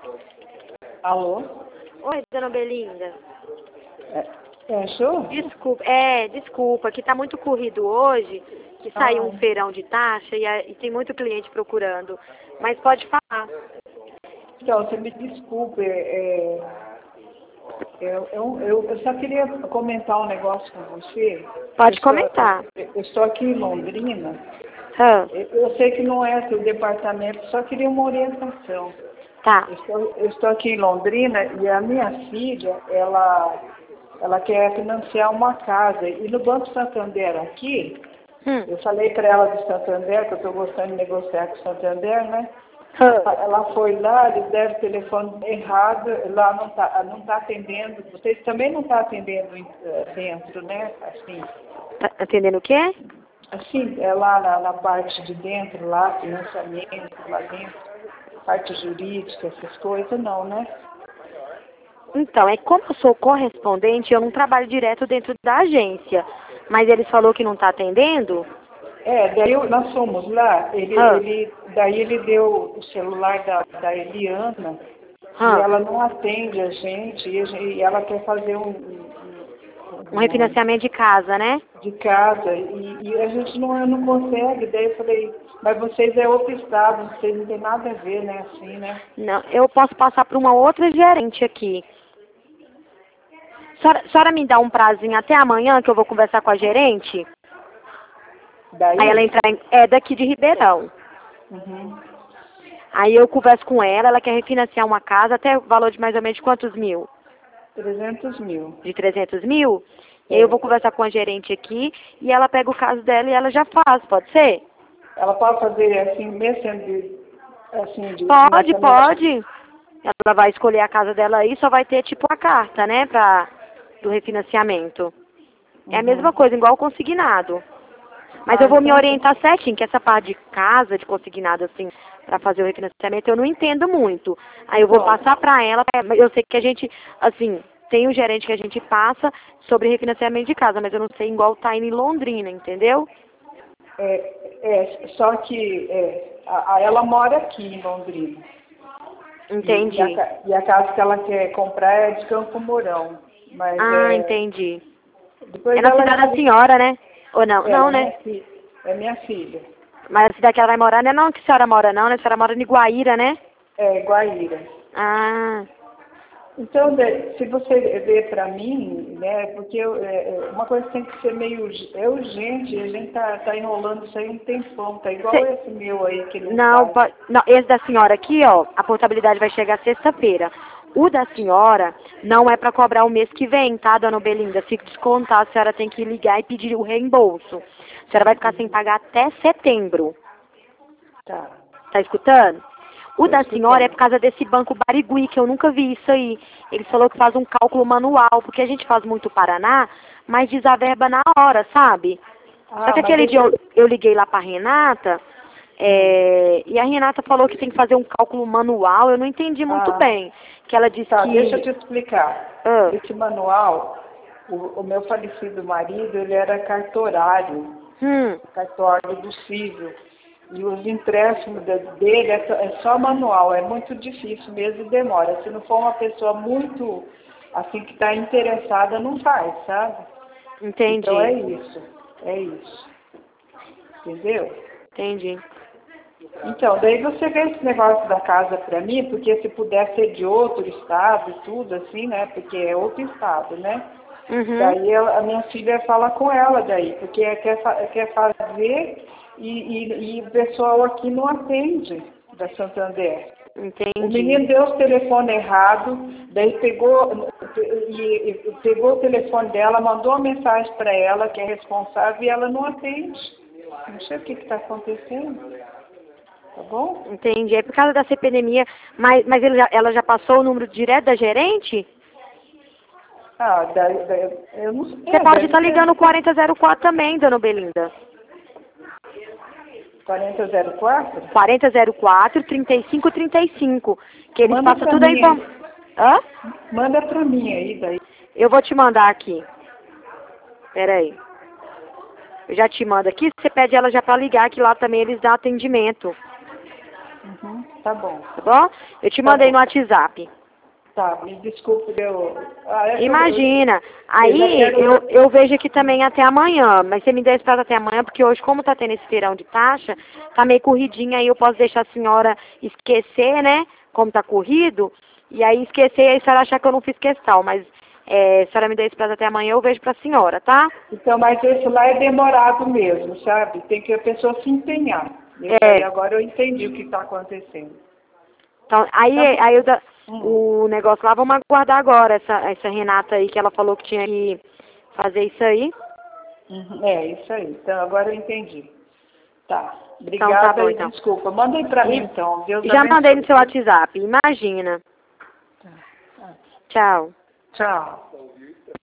Alô? Oi, dona Belinda. Achou? Desculpa, que tá muito corrido hoje, que saiu um feirão de taxa e tem muito cliente procurando. Mas pode falar. Então, você me desculpe, eu só queria comentar um negócio com você. Pode comentar. Eu estou aqui em Londrina. Ah, Eu sei que não é seu departamento, só queria uma orientação. tá. Eu estou aqui em Londrina e a minha filha, ela quer financiar uma casa. E no Banco Santander aqui, eu falei para ela do Santander, que eu estou gostando de negociar com o Santander, né? Ela foi lá, eles deram o telefone errado, lá não tá atendendo. Vocês também não estão atendendo dentro, né? Assim. Tá atendendo o quê? Assim, é lá na parte de dentro, lá, financiamento, lá dentro, parte jurídica, essas coisas, não, né? Então, como eu sou correspondente, eu não trabalho direto dentro da agência. Mas eles falou que não tá atendendo? Daí nós fomos lá, daí ele deu o celular da Eliana, e ela não atende a gente, e ela quer fazer Um refinanciamento de casa, né? de casa, e a gente não consegue. Daí eu falei, mas vocês é outro estado, vocês não tem nada a ver, né, assim, né? Não, eu posso passar para uma outra gerente aqui. A senhora me dá um prazinho até amanhã que eu vou conversar com a gerente? Daí? Aí ela entrar daqui de Ribeirão. Uhum. Aí eu converso com ela quer refinanciar uma casa até o valor de mais ou menos quantos mil? 300 mil. De 300 mil? E aí eu vou conversar com a gerente aqui e ela pega o caso dela e ela já faz, pode ser? Ela pode fazer assim, mesmo sendo assim, Pode. Ela vai escolher a casa dela aí, só vai ter tipo a carta, né, do refinanciamento. É a mesma coisa, igual o consignado. Mas eu vou me orientar certinho, que essa parte de casa, de consignado, assim, para fazer o refinanciamento, eu não entendo muito. Aí eu vou passar para ela, eu sei que a gente, assim, tem um gerente que a gente passa sobre refinanciamento de casa, mas eu não sei igual tá indo em Londrina, entendeu? Só que ela mora aqui em Londrina. Entendi. E a casa que ela quer comprar é de Campo Mourão. Mas Entendi. depois É na cidade da senhora, né? Ou não? Não, né? É minha filha. Mas a cidade que ela vai morar não é não que a senhora mora não, né? A senhora mora em Guaíra, né? É, Guaíra. Ah. Então, se você ver para mim, né, porque uma coisa tem que ser meio urgente, e a gente tá enrolando isso aí um tempão, tá igual esse meu aí que não faz. Não, esse da senhora aqui, ó, a portabilidade vai chegar sexta-feira. O da senhora não é para cobrar o mês que vem, tá, dona Belinda? Se descontar, a senhora tem que ligar e pedir o reembolso. A senhora vai ficar sem pagar até setembro. Tá. Tá escutando? O da senhora é por causa desse banco Barigui, que eu nunca vi isso aí. Ele falou que faz um cálculo manual, porque a gente faz muito Paraná, mas diz a verba na hora, sabe? Só que aquele dia eu liguei lá pra Renata, e a Renata falou que tem que fazer um cálculo manual, eu não entendi muito bem. Que ela disse que... Deixa eu te explicar. Esse manual, o meu falecido marido, ele era cartorário, cartório do civil. E os empréstimos dele é só manual, é muito difícil mesmo e demora. Se não for uma pessoa muito, assim, que está interessada, não faz, sabe? Entendi. Então é isso. Entendeu? Entendi. Então, daí você vê esse negócio da casa para mim, porque se puder ser de outro estado e tudo, assim, né? Porque é outro estado, né? Daí a minha filha fala com ela daí, porque quer fazer e o pessoal aqui não atende da Santander. Entendi. O menino deu o telefone errado, daí pegou o telefone dela, mandou uma mensagem para ela, que é responsável, e ela não atende. Não sei o que está acontecendo. Tá bom? Entendi. É por causa dessa epidemia, mas ela já passou o número direto da gerente? Eu não sei. Você pode estar ligando o 4004 também, dona Belinda. 4004? 4004 3535. Que eles passam tudo a informação. Hã? Manda pra mim aí, daí. Eu vou te mandar aqui. Pera aí. Eu já te mando aqui. Você pede ela já pra ligar, que lá também eles dão atendimento. tá bom. Tá bom? Eu te mandei no WhatsApp. Tá, me desculpe, Imagina. Aí eu vejo aqui também até amanhã, mas você me dá esse prazo até amanhã, porque hoje, como tá tendo esse feirão de taxa, tá meio corridinho, aí eu posso deixar a senhora esquecer, né? Como tá corrido, e aí esquecer, e aí a senhora achar que eu não fiz questão, mas a senhora me dá esse prazo até amanhã, eu vejo pra senhora, tá? Então, mas esse lá é demorado mesmo, sabe? Tem que a pessoa se empenhar. Aí agora eu entendi o que está acontecendo. Então, o negócio lá, vamos aguardar agora essa Renata aí, que ela falou que tinha que fazer isso aí. Isso aí. Então, agora eu entendi. Tá. Então, Obrigada tá bom, e então. desculpa. Manda aí pra mim, então. Deus Já abençoe. mandei no seu WhatsApp, imagina. Tchau. Tchau.